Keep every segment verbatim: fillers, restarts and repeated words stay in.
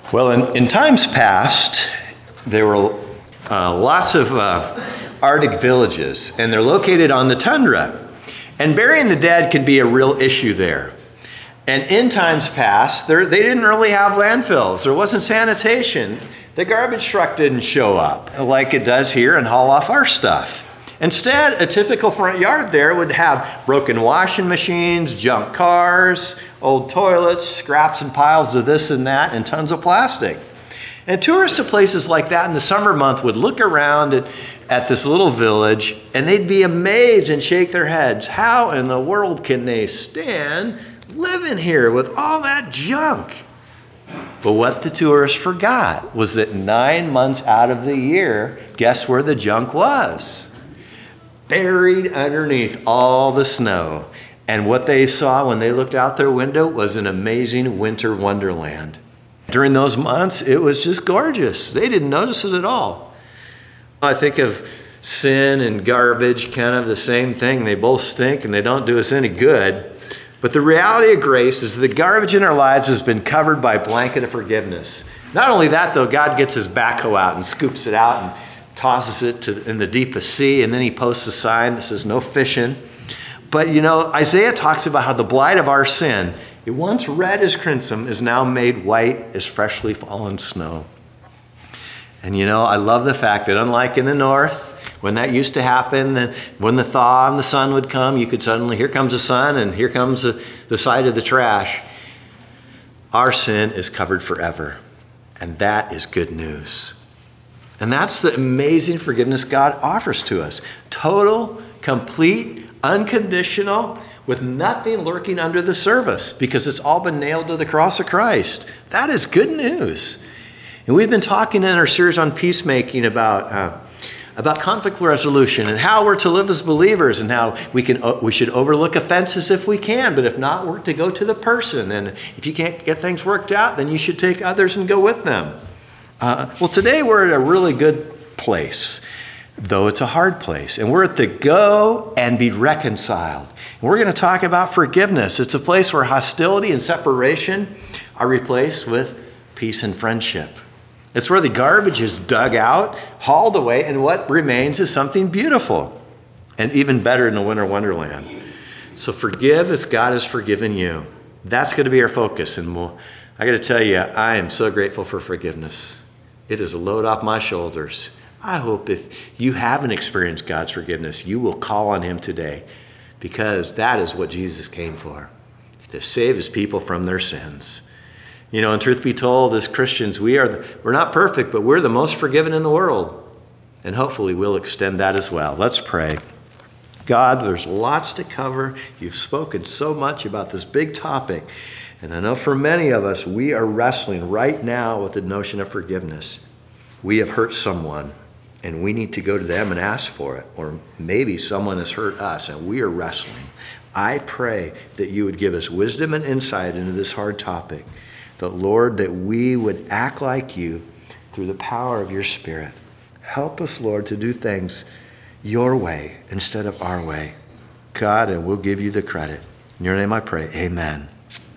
Well, in, in times past, there were uh, lots of uh, Arctic villages, and they're located on the tundra. And burying the dead can be a real issue there. And in times past, there, they didn't really have landfills. There wasn't sanitation. The garbage truck didn't show up like it does here and haul off our stuff. Instead, a typical front yard there would have broken washing machines, junk cars, old toilets, scraps and piles of this and that, and tons of plastic. And tourists to places like that in the summer month would look around at, at this little village, and they'd be amazed and shake their heads. How in the world can they stand living here with all that junk? But what the tourists forgot was that nine months out of the year, guess where the junk was? Buried underneath all the snow. And what they saw when they looked out their window was an amazing winter wonderland. During those months, it was just gorgeous. They didn't notice it at all. I think of sin and garbage, kind of the same thing. They both stink and they don't do us any good. But the reality of grace is the garbage in our lives has been covered by a blanket of forgiveness. Not only that, though, God gets his backhoe out and scoops it out and tosses it to, in the deepest sea, and then he posts a sign that says no fishing. But, you know, Isaiah talks about how the blight of our sin, it once red as crimson, is now made white as freshly fallen snow. And, you know, I love the fact that unlike in the north, when that used to happen, then when the thaw and the sun would come, you could suddenly, here comes the sun and here comes the, the side of the trash. Our sin is covered forever. And that is good news. And that's the amazing forgiveness God offers to us. Total, complete, unconditional, with nothing lurking under the surface, because it's all been nailed to the cross of Christ. That is good news. And we've been talking in our series on peacemaking about uh, about conflict resolution and how we're to live as believers, and how we can uh, we should overlook offenses if we can, but if not, we're to go to the person. And if you can't get things worked out, then you should take others and go with them. Uh, well, today we're at a really good place, though it's a hard place. And we're at the go and be reconciled. And we're going to talk about forgiveness. It's a place where hostility and separation are replaced with peace and friendship. It's where the garbage is dug out, hauled away, and what remains is something beautiful and even better in the winter wonderland. So forgive as God has forgiven you. That's going to be our focus. And we'll, I got to tell you, I am so grateful for forgiveness. It is a load off my shoulders. I hope if you haven't experienced God's forgiveness, you will call on him today, because that is what Jesus came for, to save his people from their sins. You know, and truth be told, as Christians, we are the, we're not perfect, but we're the most forgiven in the world. And hopefully we'll extend that as well. Let's pray. God, there's lots to cover. You've spoken so much about this big topic. And I know for many of us, we are wrestling right now with the notion of forgiveness. We have hurt someone, and we need to go to them and ask for it. Or maybe someone has hurt us, and we are wrestling. I pray that you would give us wisdom and insight into this hard topic. That, Lord, that we would act like you through the power of your Spirit. Help us, Lord, to do things your way instead of our way. God, and we'll give you the credit. In your name I pray, amen.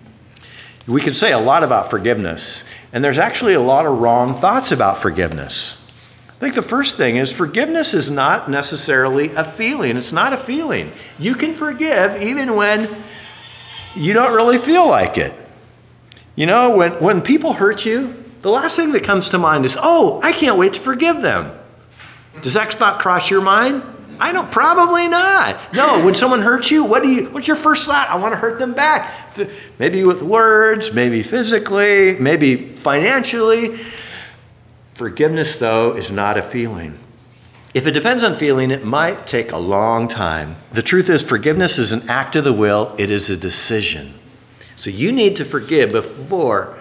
We can say a lot about forgiveness, and there's actually a lot of wrong thoughts about forgiveness. I think the first thing is forgiveness is not necessarily a feeling. It's not a feeling. You can forgive even when you don't really feel like it. You know, when, when people hurt you, the last thing that comes to mind is, oh, I can't wait to forgive them. Does that thought cross your mind? I don't, probably not. No, when someone hurts you, what do you, what's your first thought? I want to hurt them back. Maybe with words, maybe physically, maybe financially. Forgiveness, though, is not a feeling. If it depends on feeling, it might take a long time. The truth is, forgiveness is an act of the will. It is a decision. So you need to forgive before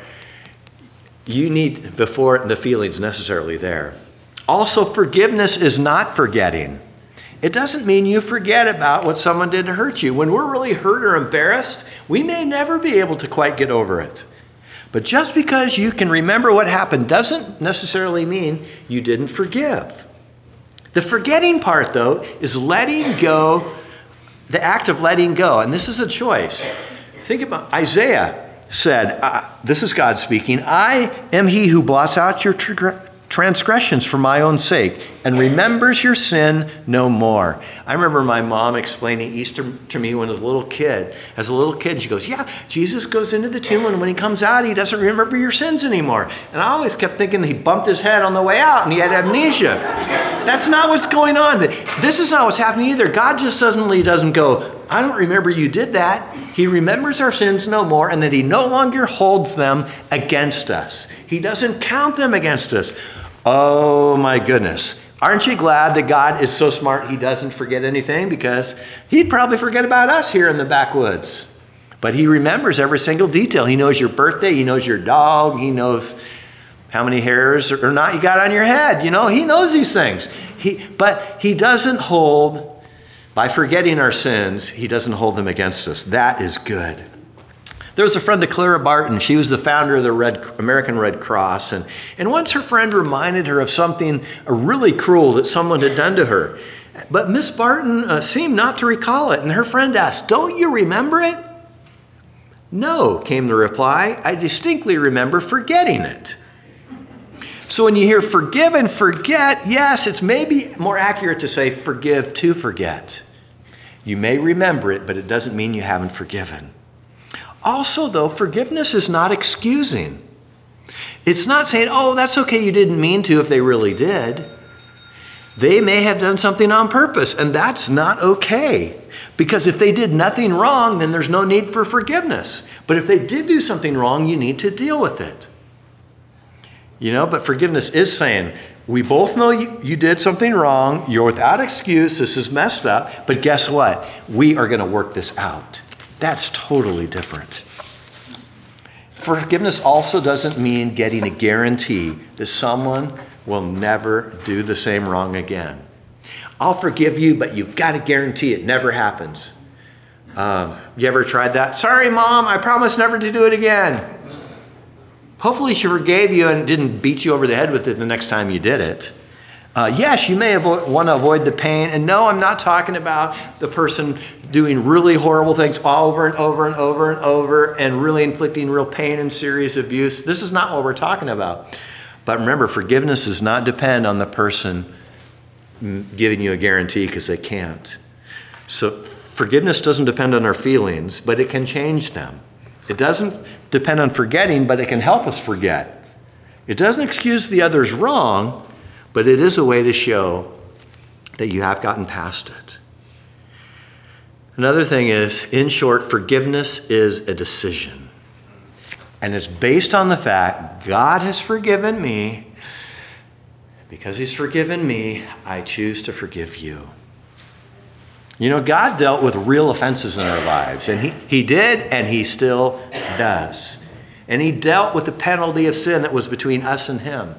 you need before the feeling's necessarily there. Also, forgiveness is not forgetting. It doesn't mean you forget about what someone did to hurt you. When we're really hurt or embarrassed, we may never be able to quite get over it. But just because you can remember what happened doesn't necessarily mean you didn't forgive. The forgetting part, though, is letting go, the act of letting go. And this is a choice. Think about Isaiah. said, uh, this is God speaking, I am he who blots out your tr- transgressions for my own sake and remembers your sin no more. I remember my mom explaining Easter to me when I was a little kid. As a little kid, she goes, yeah, Jesus goes into the tomb and when he comes out, he doesn't remember your sins anymore. And I always kept thinking that he bumped his head on the way out and he had amnesia. That's not what's going on. This is not what's happening either. God just suddenly doesn't go, I don't remember you did that. He remembers our sins no more and that he no longer holds them against us. He doesn't count them against us. Oh my goodness. Aren't you glad that God is so smart he doesn't forget anything? Because he'd probably forget about us here in the backwoods. But he remembers every single detail. He knows your birthday. He knows your dog. He knows how many hairs or not you got on your head. You know, he knows these things. He, but he doesn't hold, by forgetting our sins, he doesn't hold them against us. That is good. There was a friend of Clara Barton. She was the founder of the Red, American Red Cross. And, and once her friend reminded her of something really cruel that someone had done to her. But Miss Barton uh, seemed not to recall it. And her friend asked, don't you remember it? No, came the reply. I distinctly remember forgetting it. So when you hear forgive and forget, yes, it's maybe more accurate to say forgive to forget. You may remember it, but it doesn't mean you haven't forgiven. Also, though, forgiveness is not excusing. It's not saying, oh, that's okay, you didn't mean to if they really did. They may have done something on purpose, and that's not okay. Because if they did nothing wrong, then there's no need for forgiveness. But if they did do something wrong, you need to deal with it. You know, but forgiveness is saying, we both know you, you did something wrong, you're without excuse, this is messed up, but guess what? We are going to work this out. That's totally different. Forgiveness also doesn't mean getting a guarantee that someone will never do the same wrong again. I'll forgive you, but you've got to guarantee it never happens. Um, you ever tried that? Sorry, Mom, I promise never to do it again. Hopefully she forgave you and didn't beat you over the head with it the next time you did it. Uh, yes, you may avo- want to avoid the pain. And no, I'm not talking about the person doing really horrible things over and over and over and over and really inflicting real pain and serious abuse. This is not what we're talking about. But remember, forgiveness does not depend on the person giving you a guarantee because they can't. So forgiveness doesn't depend on our feelings, but it can change them. It doesn't depend on forgetting, but it can help us forget. It doesn't excuse the other's wrong, but it is a way to show that you have gotten past it. Another thing is, in short, forgiveness is a decision. And it's based on the fact God has forgiven me. Because he's forgiven me, I choose to forgive you. You know, God dealt with real offenses in our lives. And he, he did, and he still does. And he dealt with the penalty of sin that was between us and him.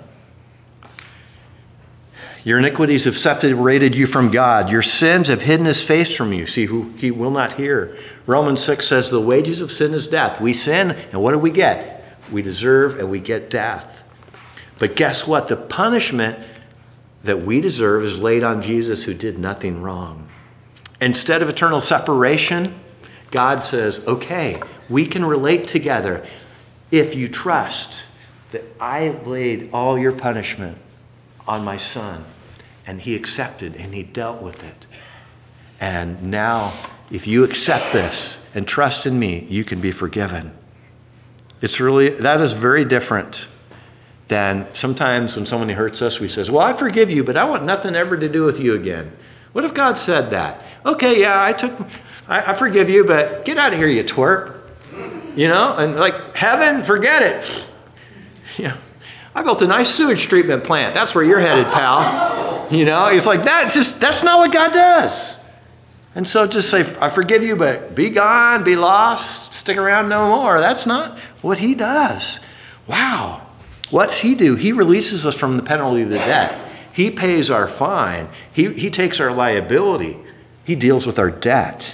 Your iniquities have separated you from God. Your sins have hidden his face from you. See, who he will not hear. Romans six says the wages of sin is death. We sin, and what do we get? We deserve and we get death. But guess what? The punishment that we deserve is laid on Jesus, who did nothing wrong. Instead of eternal separation, God says, okay, we can relate together if you trust that I laid all your punishment on my son, and he accepted and he dealt with it. And now, if you accept this and trust in me, you can be forgiven. It's really, that is very different than sometimes when somebody hurts us, we say, well, I forgive you, but I want nothing ever to do with you again. What if God said that? Okay, yeah, I took, I, I forgive you, but get out of here, you twerp. You know, and like, heaven, forget it. Yeah. I built a nice sewage treatment plant. That's where you're headed, pal. You know, it's like, that's just, that's not what God does. And so just say, I forgive you, but be gone, be lost, stick around no more. That's not what he does. Wow. What's he do? He releases us from the penalty of the debt. He pays our fine. He, he takes our liability. He deals with our debt.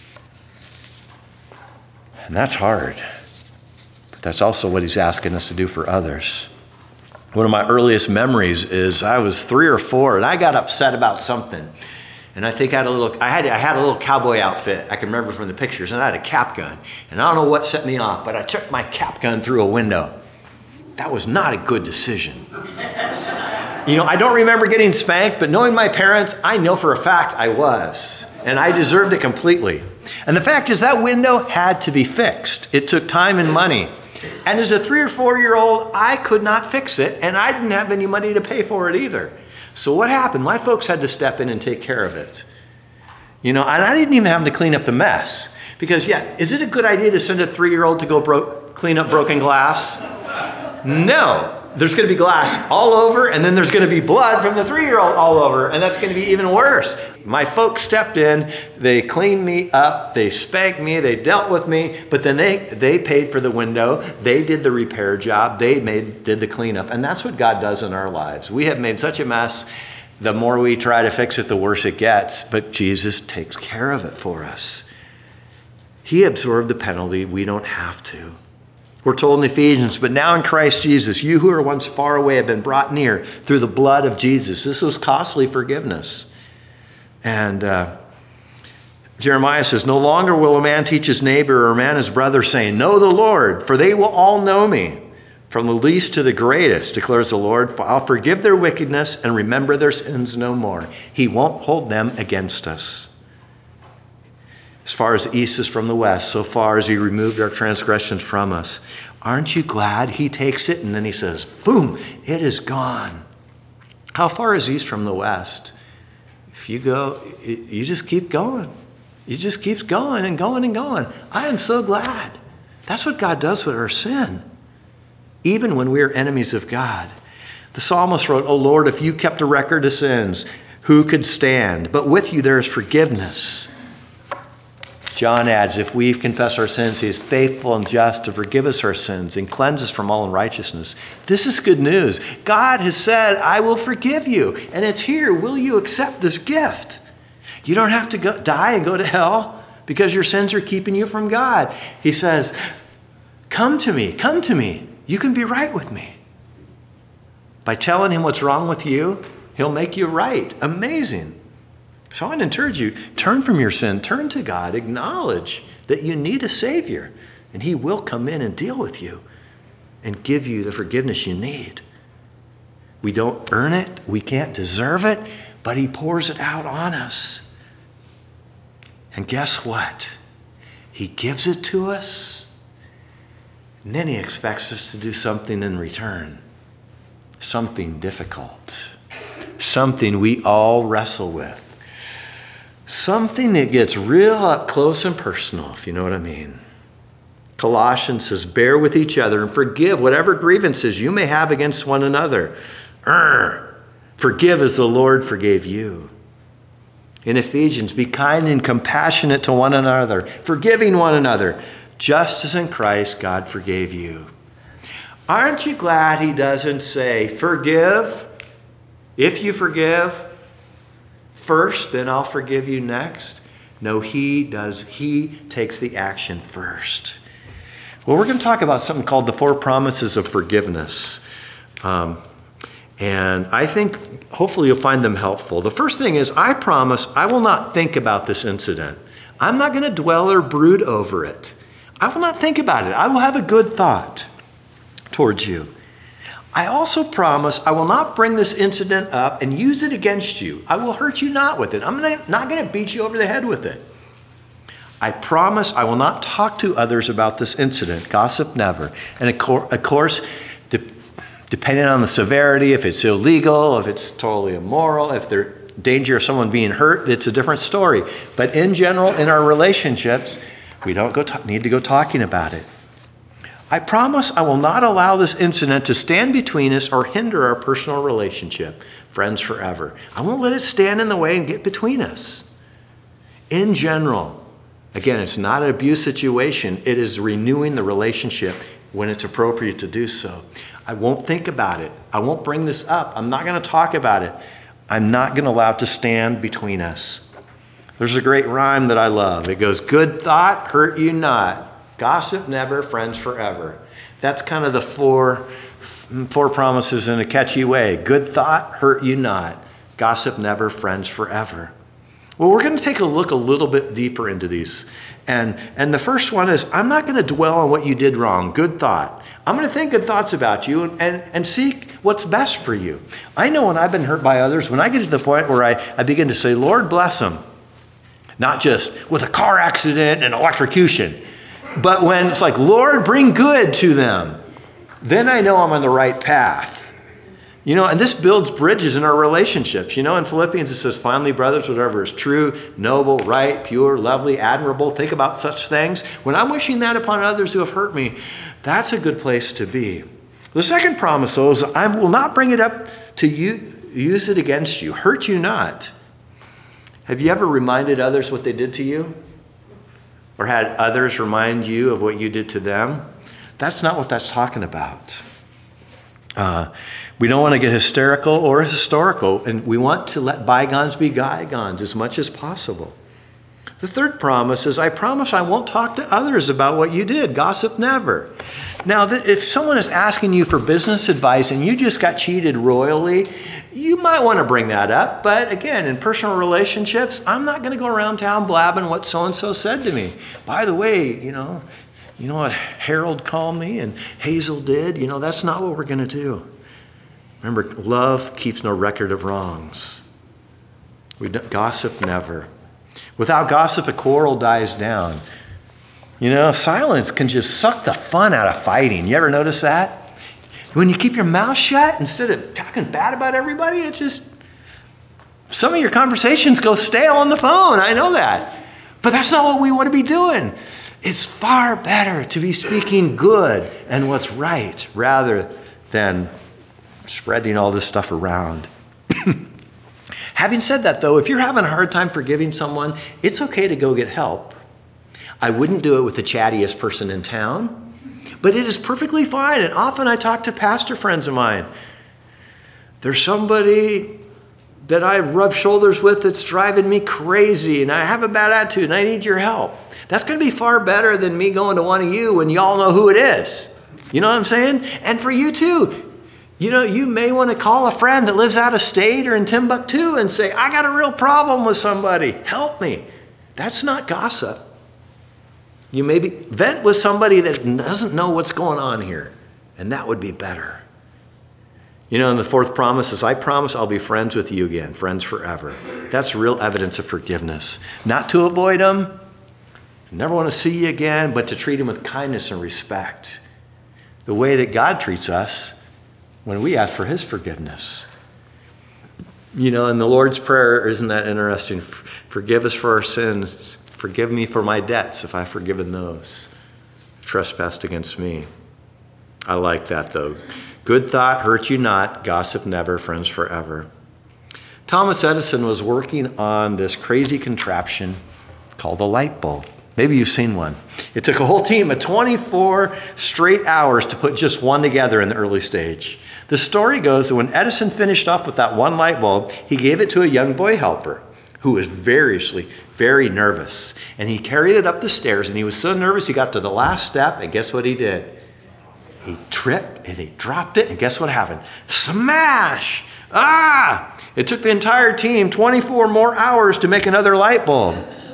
And that's hard. But that's also what he's asking us to do for others. One of my earliest memories is I was three or four and I got upset about something. And I think I had a little, I had, I had a little cowboy outfit. I can remember from the pictures, and I had a cap gun. And I don't know what set me off, but I took my cap gun through a window. That was not a good decision. You know, I don't remember getting spanked, but knowing my parents, I know for a fact I was. And I deserved it completely. And the fact is that window had to be fixed. It took time and money. And as a three or four year old, I could not fix it, and I didn't have any money to pay for it either. So what happened? My folks had to step in and take care of it. You know, and I didn't even have to clean up the mess. Because, yeah, is it a good idea to send a three-year-old to go bro- clean up broken glass? No. There's going to be glass all over, and then there's going to be blood from the three-year-old all over, and that's going to be even worse. My folks stepped in, they cleaned me up, they spanked me, they dealt with me, but then they, they paid for the window, they did the repair job, they made did the cleanup, and that's what God does in our lives. We have made such a mess, the more we try to fix it, the worse it gets, but Jesus takes care of it for us. He absorbed the penalty, we don't have to. We're told in Ephesians, but now in Christ Jesus, you who were once far away have been brought near through the blood of Jesus. This was costly forgiveness. And uh, Jeremiah says, no longer will a man teach his neighbor or a man his brother, saying, know the Lord, for they will all know me. From the least to the greatest, declares the Lord, for I'll forgive their wickedness and remember their sins no more. He won't hold them against us. As far as the east is from the west, so far as he removed our transgressions from us. Aren't you glad? He takes it and then he says, boom, it is gone. How far is east from the west? If you go, you just keep going. You just keeps going and going and going. I am so glad. That's what God does with our sin. Even when we are enemies of God. The psalmist wrote, O Lord, if you kept a record of sins, who could stand? But with you there is forgiveness. John adds, if we confess our sins, he is faithful and just to forgive us our sins and cleanse us from all unrighteousness. This is good news. God has said, I will forgive you. And it's here. Will you accept this gift? You don't have to go, die and go to hell because your sins are keeping you from God. He says, come to me, come to me. You can be right with me. By telling him what's wrong with you, he'll make you right. Amazing. So I want to encourage you, turn from your sin, turn to God, acknowledge that you need a Savior, and he will come in and deal with you and give you the forgiveness you need. We don't earn it, we can't deserve it, but he pours it out on us. And guess what? He gives it to us, and then he expects us to do something in return, something difficult, something we all wrestle with. Something that gets real up close and personal, if you know what I mean. Colossians says, bear with each other and forgive whatever grievances you may have against one another. Urgh. Forgive as the Lord forgave you. In Ephesians, be kind and compassionate to one another, forgiving one another, just as in Christ God forgave you. Aren't you glad he doesn't say, forgive, if you forgive, first, then I'll forgive you next. No, he does. He takes the action first. Well, we're going to talk about something called the four promises of forgiveness. Um, and I think hopefully you'll find them helpful. The first thing is, I promise I will not think about this incident. I'm not going to dwell or brood over it. I will not think about it. I will have a good thought towards you. I also promise I will not bring this incident up and use it against you. I will hurt you not with it. I'm not going to beat you over the head with it. I promise I will not talk to others about this incident. Gossip never. And of course, de- depending on the severity, if it's illegal, if it's totally immoral, if there's danger of someone being hurt, it's a different story. But in general, in our relationships, we don't go t- need to go talking about it. I promise I will not allow this incident to stand between us or hinder our personal relationship, friends forever. I won't let it stand in the way and get between us. In general, again, it's not an abuse situation. It is renewing the relationship when it's appropriate to do so. I won't think about it. I won't bring this up. I'm not going to talk about it. I'm not going to allow it to stand between us. There's a great rhyme that I love. It goes, good thought, hurt you not. Gossip never, friends forever. That's kind of the four, four promises in a catchy way. Good thought, hurt you not. Gossip never, friends forever. Well, we're going to take a look a little bit deeper into these. And, and the first one is, I'm not going to dwell on what you did wrong. Good thought. I'm going to think good thoughts about you and, and, and seek what's best for you. I know when I've been hurt by others, when I get to the point where I, I begin to say, Lord, bless them. Not just with a car accident and electrocution, but when it's like, Lord, bring good to them. Then I know I'm on the right path. You know, and this builds bridges in our relationships. You know, in Philippians it says, finally, brothers, whatever is true, noble, right, pure, lovely, admirable, think about such things. When I'm wishing that upon others who have hurt me, that's a good place to be. The second promise, though, is I will not bring it up to you, use it against you. Hurt you not. Have you ever reminded others what they did to you? Or had others remind you of what you did to them? That's not what that's talking about. Uh, we don't want to get hysterical or historical, and we want to let bygones be bygones as much as possible. The third promise is, I promise I won't talk to others about what you did. Gossip never. Now, if someone is asking you for business advice and you just got cheated royally, you might want to bring that up. But again, in personal relationships, I'm not going to go around town blabbing what so-and-so said to me. By the way, you know, you know what Harold called me and Hazel did? You know, that's not what we're going to do. Remember, love keeps no record of wrongs. We don't, gossip never. Without gossip, a quarrel dies down. You know, silence can just suck the fun out of fighting. You ever notice that? When you keep your mouth shut, instead of talking bad about everybody, it just, some of your conversations go stale on the phone. I know that. But that's not what we want to be doing. It's far better to be speaking good and what's right rather than spreading all this stuff around. Having said that, though, if you're having a hard time forgiving someone, it's okay to go get help. I wouldn't do it with the chattiest person in town, but it is perfectly fine. And often I talk to pastor friends of mine. There's somebody that I rub shoulders with that's driving me crazy, and I have a bad attitude, and I need your help. That's going to be far better than me going to one of you when y'all know who it is. You know what I'm saying? And for you too. You know, you may want to call a friend that lives out of state or in Timbuktu and say, I got a real problem with somebody. Help me. That's not gossip. You maybe vent with somebody that doesn't know what's going on here, and that would be better. You know, and the fourth promise is, I promise I'll be friends with you again, friends forever. That's real evidence of forgiveness. Not to avoid them, never want to see you again, but to treat them with kindness and respect. The way that God treats us when we ask for his forgiveness. You know, in the Lord's Prayer, isn't that interesting? Forgive us for our sins. Forgive me for my debts if I've forgiven those who trespassed against me. I like that, though. Good thought, hurt you not. Gossip never, friends forever. Thomas Edison was working on this crazy contraption called a light bulb. Maybe you've seen one. It took a whole team of twenty-four straight hours to put just one together in the early stage. The story goes that when Edison finished off with that one light bulb, he gave it to a young boy helper who was variously very nervous. And he carried it up the stairs, and he was so nervous he got to the last step, and guess what he did? He tripped, and he dropped it, and guess what happened? Smash! Ah! It took the entire team twenty-four more hours to make another light bulb.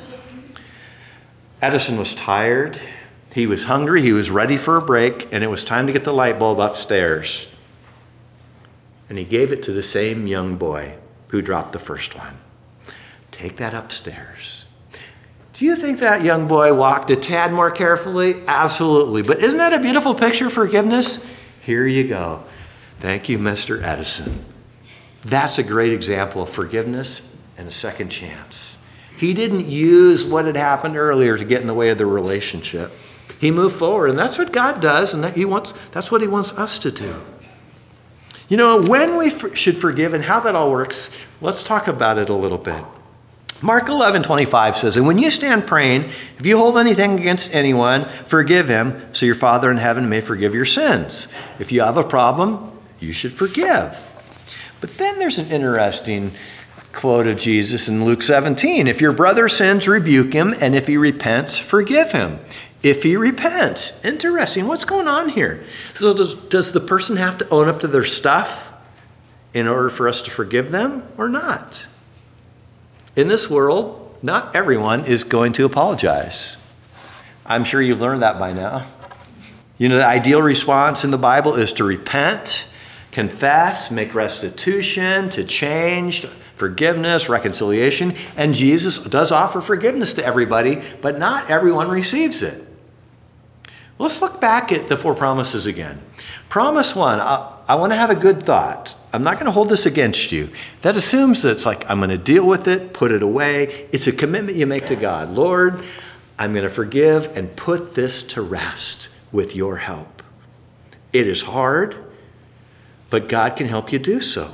Edison was tired, he was hungry, he was ready for a break, and it was time to get the light bulb upstairs. And he gave it to the same young boy who dropped the first one. Take that upstairs. Do you think that young boy walked a tad more carefully? Absolutely. But isn't that a beautiful picture of forgiveness? Here you go. Thank you, Mister Edison. That's a great example of forgiveness and a second chance. He didn't use what had happened earlier to get in the way of the relationship. He moved forward, and that's what God does, and that he wants, that's what he wants us to do. You know, when we for, should forgive and how that all works, let's talk about it a little bit. Mark eleven twenty-five says, and when you stand praying, if you hold anything against anyone, forgive him, so your Father in heaven may forgive your sins. If you have a problem, you should forgive. But then there's an interesting quote of Jesus in Luke seventeen. If your brother sins, rebuke him, and if he repents, forgive him. If he repents. Interesting. What's going on here? So does, does the person have to own up to their stuff in order for us to forgive them or not? In this world, not everyone is going to apologize. I'm sure you've learned that by now. You know, the ideal response in the Bible is to repent, confess, make restitution, to change, forgiveness, reconciliation. And Jesus does offer forgiveness to everybody, but not everyone receives it. Let's look back at the four promises again. Promise one, I, I want to have a good thought. I'm not going to hold this against you. That assumes that it's like, I'm going to deal with it, put it away. It's a commitment you make to God. Lord, I'm going to forgive and put this to rest with your help. It is hard, but God can help you do so.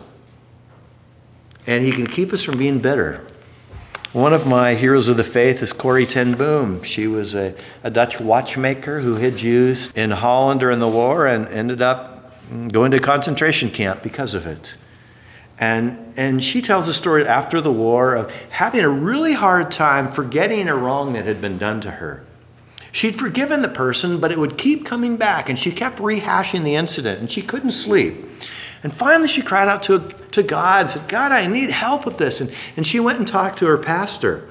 And he can keep us from being bitter. One of my heroes of the faith is Corrie ten Boom. She was a, a Dutch watchmaker who hid Jews in Holland during the war and ended up going to a concentration camp because of it. And, and she tells a story after the war of having a really hard time forgetting a wrong that had been done to her. She'd forgiven the person, but it would keep coming back, and she kept rehashing the incident, and she couldn't sleep. And finally she cried out to, to God, said, God, I need help with this. And, and she went and talked to her pastor.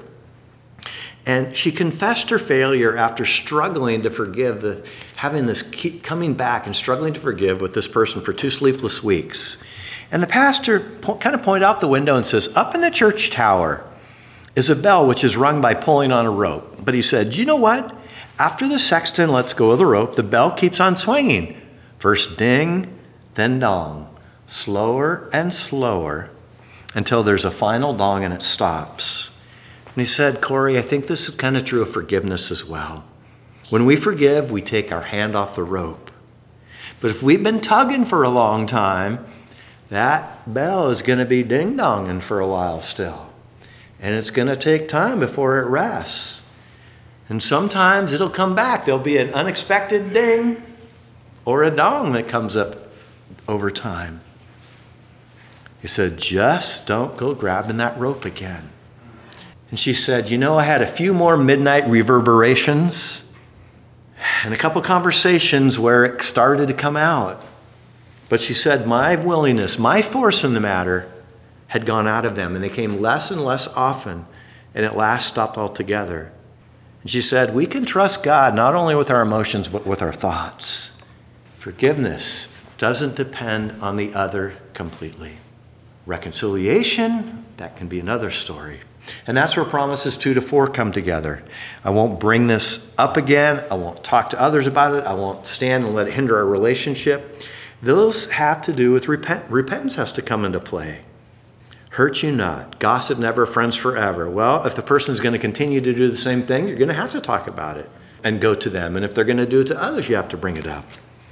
And she confessed her failure after struggling to forgive, the, having this keep coming back and struggling to forgive with this person for two sleepless weeks. And the pastor po- kind of pointed out the window and says, up in the church tower is a bell which is rung by pulling on a rope. But he said, you know what? After the sexton lets go of the rope, the bell keeps on swinging. First ding, then dong. Slower and slower until there's a final dong and it stops. And he said, Corrie, I think this is kind of true of forgiveness as well. When we forgive, we take our hand off the rope. But if we've been tugging for a long time, that bell is going to be ding-donging for a while still. And it's going to take time before it rests. And sometimes it'll come back. There'll be an unexpected ding or a dong that comes up over time. He said, just don't go grabbing that rope again. And she said, you know, I had a few more midnight reverberations and a couple conversations where it started to come out. But she said, my willingness, my force in the matter had gone out of them, and they came less and less often, and at last stopped altogether. And she said, we can trust God not only with our emotions, but with our thoughts. Forgiveness doesn't depend on the other completely. Reconciliation, that can be another story. And that's where promises two to four come together. I won't bring this up again. I won't talk to others about it. I won't stand and let it hinder our relationship. Those have to do with repent. Repentance has to come into play. Hurt you not. Gossip never, friends forever. Well, if the person's going to continue to do the same thing, you're going to have to talk about it and go to them. And if they're going to do it to others, you have to bring it up.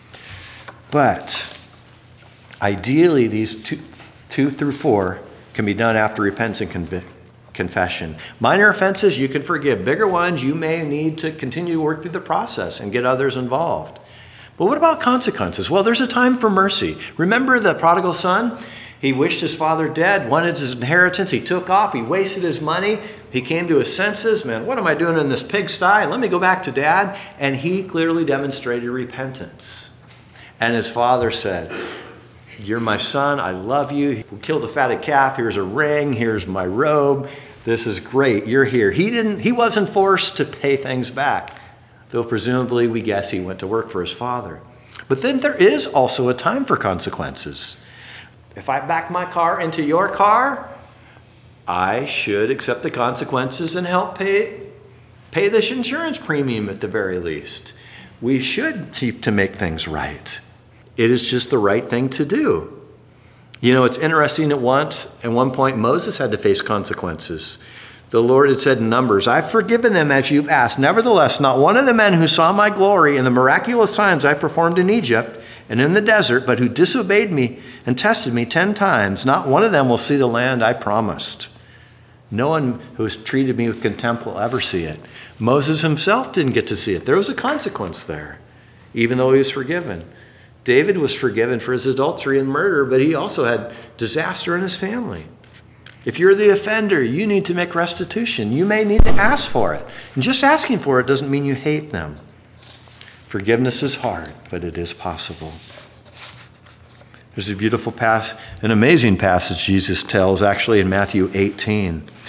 But ideally, these two, two through four can be done after repentance and conviction. Confession. Minor offenses you can forgive. Bigger ones you may need to continue to work through the process and get others involved. But what about consequences? Well, there's a time for mercy. Remember the prodigal son? He wished his father dead, wanted his inheritance. He took off. He wasted his money. He came to his senses. Man, what am I doing in this pigsty? Let me go back to dad. And he clearly demonstrated repentance. And his father said, you're my son. I love you. We'll kill the fatted calf. Here's a ring. Here's my robe. This is great. You're here. He didn't, he wasn't forced to pay things back, though presumably we guess he went to work for his father. But then there is also a time for consequences. If I back my car into your car, I should accept the consequences and help pay, pay this insurance premium at the very least. We should seek to make things right. It is just the right thing to do. You know, it's interesting at once, at one point, Moses had to face consequences. The Lord had said in Numbers, I've forgiven them as you've asked. Nevertheless, not one of the men who saw my glory and the miraculous signs I performed in Egypt and in the desert, but who disobeyed me and tested me ten times, not one of them will see the land I promised. No one who has treated me with contempt will ever see it. Moses himself didn't get to see it. There was a consequence there, even though he was forgiven. David was forgiven for his adultery and murder, but he also had disaster in his family. If you're the offender, you need to make restitution. You may need to ask for it. And just asking for it doesn't mean you hate them. Forgiveness is hard, but it is possible. There's a beautiful passage, an amazing passage Jesus tells actually in Matthew eighteen.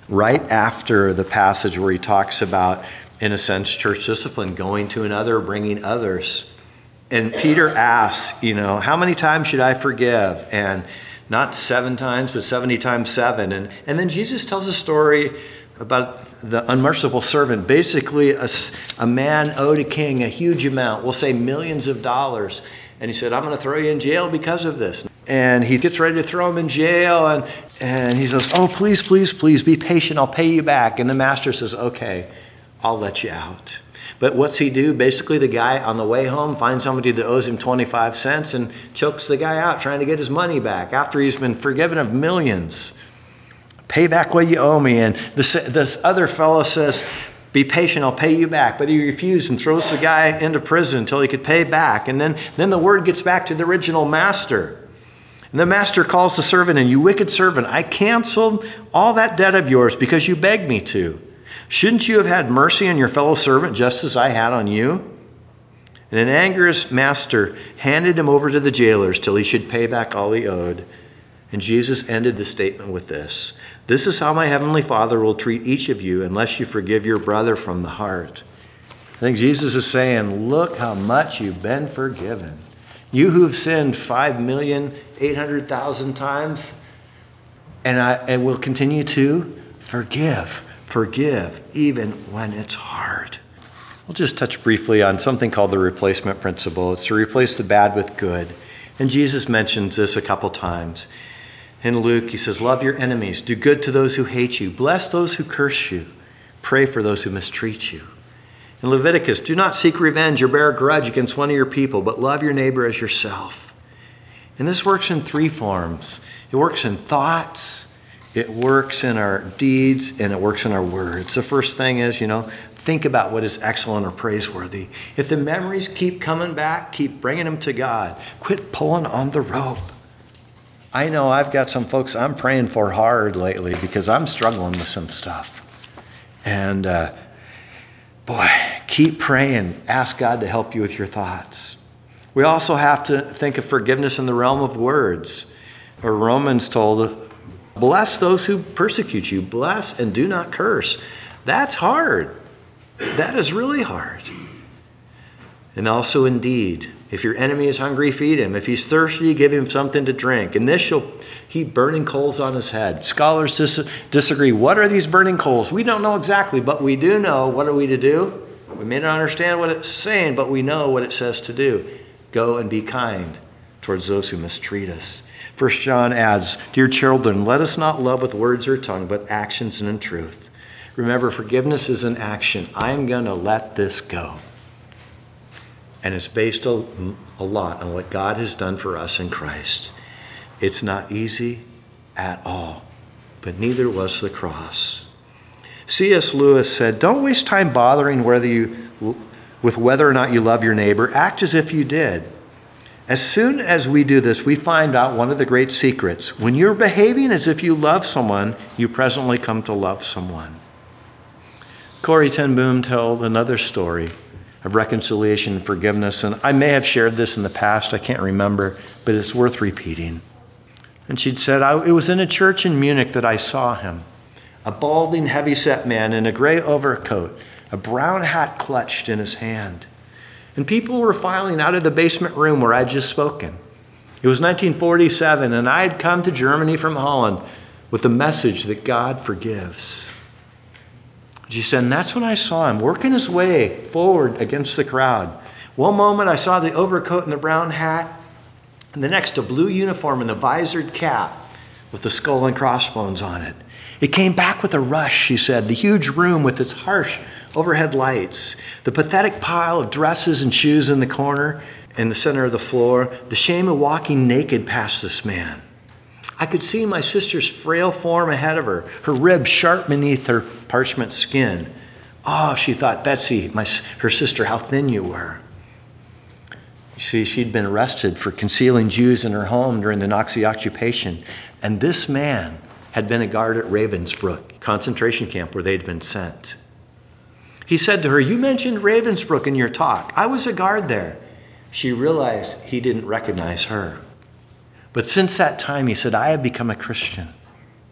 right after the passage where he talks about, in a sense, church discipline, going to another, bringing others. And Peter asks, you know, how many times should I forgive? And not seven times, but seventy times seven. And, and then Jesus tells a story about the unmerciful servant. Basically, a, a man owed a king a huge amount, we'll say millions of dollars. And he said, I'm going to throw you in jail because of this. And he gets ready to throw him in jail. And, and he says, oh, please, please, please be patient. I'll pay you back. And the master says, okay, I'll let you out. But what's he do? Basically, the guy on the way home finds somebody that owes him twenty-five cents and chokes the guy out trying to get his money back after he's been forgiven of millions. Pay back what you owe me. And this, this other fellow says, be patient, I'll pay you back. But he refused and throws the guy into prison until he could pay back. And then, then the word gets back to the original master. And the master calls the servant, and you wicked servant, I canceled all that debt of yours because you begged me to. Shouldn't you have had mercy on your fellow servant just as I had on you? And in anger, his master handed him over to the jailers till he should pay back all he owed. And Jesus ended the statement with this: this is how my heavenly Father will treat each of you unless you forgive your brother from the heart. I think Jesus is saying, look how much you've been forgiven. You who've sinned five million eight hundred thousand times, and I and will continue to forgive. Forgive, even when it's hard. We'll just touch briefly on something called the replacement principle. It's to replace the bad with good. And Jesus mentions this a couple times. In Luke, he says, love your enemies, do good to those who hate you, bless those who curse you, pray for those who mistreat you. In Leviticus, do not seek revenge or bear a grudge against one of your people, but love your neighbor as yourself. And this works in three forms. It works in thoughts, it works in our deeds, and it works in our words. The first thing is, you know, think about what is excellent or praiseworthy. If the memories keep coming back, keep bringing them to God. Quit pulling on the rope. I know I've got some folks I'm praying for hard lately because I'm struggling with some stuff. And uh, boy, keep praying. Ask God to help you with your thoughts. We also have to think of forgiveness in the realm of words. Or Romans told, bless those who persecute you. Bless and do not curse. That's hard. That is really hard. And also indeed, if your enemy is hungry, feed him. If he's thirsty, give him something to drink. And this shall heap burning coals on his head. Scholars dis- disagree. What are these burning coals? We don't know exactly, but we do know what are we to do. We may not understand what it's saying, but we know what it says to do. Go and be kind towards those who mistreat us. First John adds, dear children, let us not love with words or tongue, but actions and in truth. Remember, forgiveness is an action. I'm going to let this go. And it's based a, a lot on what God has done for us in Christ. It's not easy at all, but neither was the cross. C S Lewis said, don't waste time bothering whether you, with whether or not you love your neighbor. Act as if you did. As soon as we do this, we find out one of the great secrets. When you're behaving as if you love someone, you presently come to love someone. Corrie ten Boom told another story of reconciliation and forgiveness, and I may have shared this in the past, I can't remember, but it's worth repeating. And she'd said, I, it was in a church in Munich that I saw him, a balding, heavy-set man in a gray overcoat, a brown hat clutched in his hand. And people were filing out of the basement room where I'd just spoken. It was nineteen forty-seven, and I had come to Germany from Holland with the message that God forgives. She said, and that's when I saw him working his way forward against the crowd. One moment I saw the overcoat and the brown hat, and the next a blue uniform and the visored cap with the skull and crossbones on it. It came back with a rush, she said, the huge room with its harsh overhead lights, the pathetic pile of dresses and shoes in the corner, in the center of the floor, the shame of walking naked past this man. I could see my sister's frail form ahead of her, her ribs sharp beneath her parchment skin. Oh, she thought, Betsy, my, her sister, how thin you were. You see, she'd been arrested for concealing Jews in her home during the Nazi occupation. And this man had been a guard at Ravensbrück, concentration camp where they'd been sent. He said to her, you mentioned Ravensbrück in your talk. I was a guard there. She realized he didn't recognize her. But since that time, he said, I have become a Christian.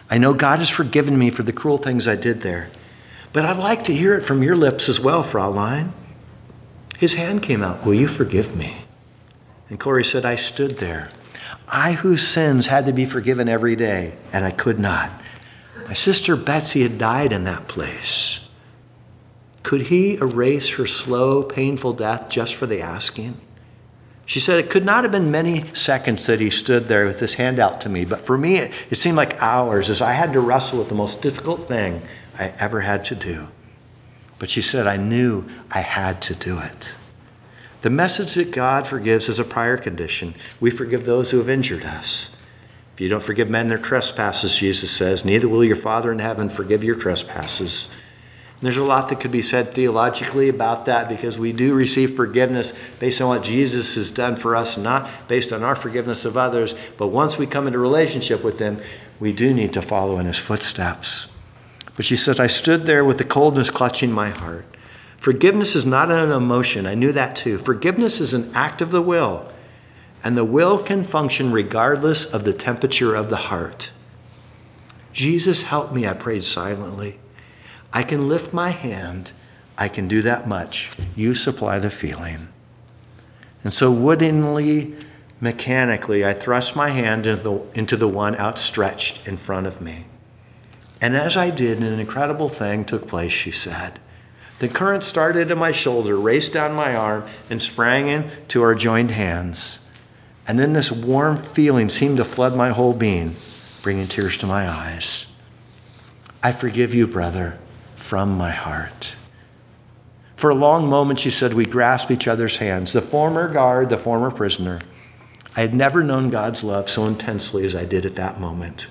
I know God has forgiven me for the cruel things I did there. But I'd like to hear it from your lips as well, Fraulein. His hand came out. Will you forgive me? And Corey said, I stood there. I whose sins had to be forgiven every day, and I could not. My sister Betsy had died in that place. Could he erase her slow, painful death just for the asking? She said it could not have been many seconds that he stood there with his hand out to me, but for me, it, it seemed like hours as I had to wrestle with the most difficult thing I ever had to do. But she said, I knew I had to do it. The message that God forgives is a prior condition. We forgive those who have injured us. If you don't forgive men their trespasses, Jesus says, neither will your Father in heaven forgive your trespasses. And there's a lot that could be said theologically about that, because we do receive forgiveness based on what Jesus has done for us, not based on our forgiveness of others. But once we come into relationship with him, we do need to follow in his footsteps. But she said, I stood there with the coldness clutching my heart. Forgiveness is not an emotion. I knew that too. Forgiveness is an act of the will. And the will can function regardless of the temperature of the heart. Jesus, help me, I prayed silently. I can lift my hand. I can do that much. You supply the feeling. And so woodenly, mechanically, I thrust my hand into the, into the one outstretched in front of me. And as I did, an incredible thing took place, she said. The current started in my shoulder, raced down my arm, and sprang into our joined hands. And then this warm feeling seemed to flood my whole being, bringing tears to my eyes. I forgive you, brother, from my heart. For a long moment, she said, we grasped each other's hands. The former guard, the former prisoner. I had never known God's love so intensely as I did at that moment.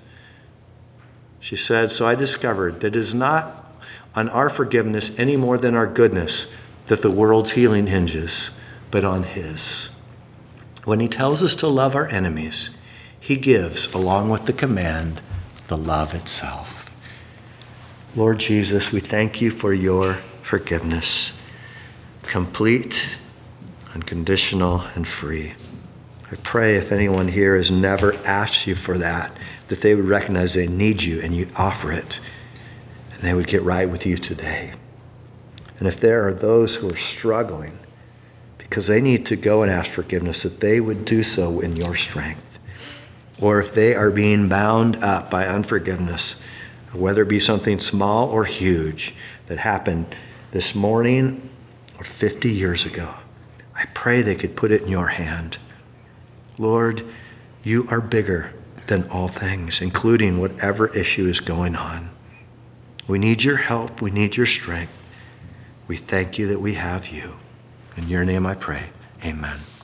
She said, so I discovered that it is not on our forgiveness any more than our goodness that the world's healing hinges, but on his. When he tells us to love our enemies, he gives, along with the command, the love itself. Lord Jesus, we thank you for your forgiveness, complete, unconditional, and free. I pray if anyone here has never asked you for that, that they would recognize they need you and you offer it, and they would get right with you today. And if there are those who are struggling because they need to go and ask forgiveness, that they would do so in your strength. Or if they are being bound up by unforgiveness, whether it be something small or huge that happened this morning or fifty years ago, I pray they could put it in your hand. Lord, you are bigger than all things, including whatever issue is going on. We need your help. We need your strength. We thank you that we have you. In your name I pray. Amen.